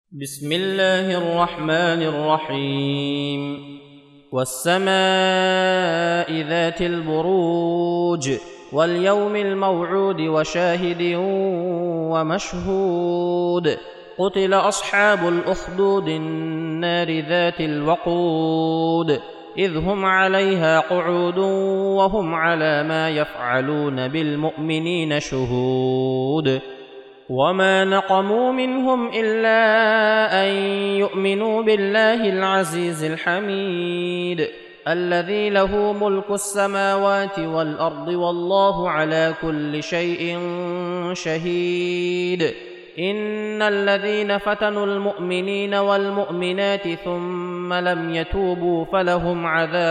بسم الله الرحمن الرحيم والسماء ذات البروج واليوم الموعود وشاهد ومشهود قتل أصحاب الأخدود النار ذات الوقود إذ هم عليها قعود وهم على ما يفعلون بالمؤمنين شهود وما نقموا منهم إلا أن يؤمنوا بالله العزيز الحميد الذي له ملك السماوات والأرض والله على كل شيء شهيد إن الذين فتنوا المؤمنين والمؤمنات ثم لم يتوبوا فلهم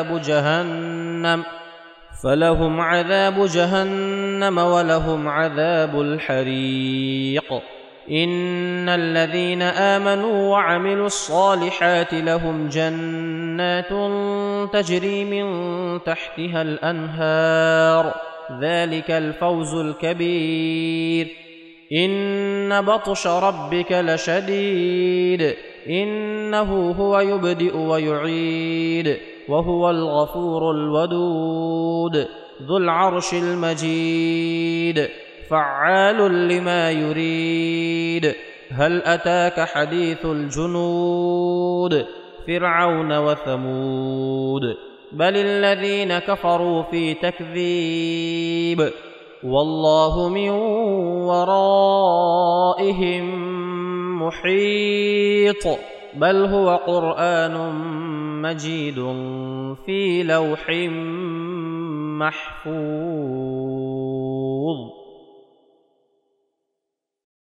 عذاب جهنم ولهم عذاب الحريق إن الذين آمنوا وعملوا الصالحات لهم جنات تجري من تحتها الأنهار ذلك الفوز الكبير إن بطش ربك لشديد إنه هو يبدئ ويعيد وهو الغفور الودود ذو العرش المجيد فعال لما يريد هل أتاك حديث الجنود فرعون وثمود بل الذين كفروا في تكذيب والله من ورائهم محيط بل هو قرآن مجيد في لوح محفوظ.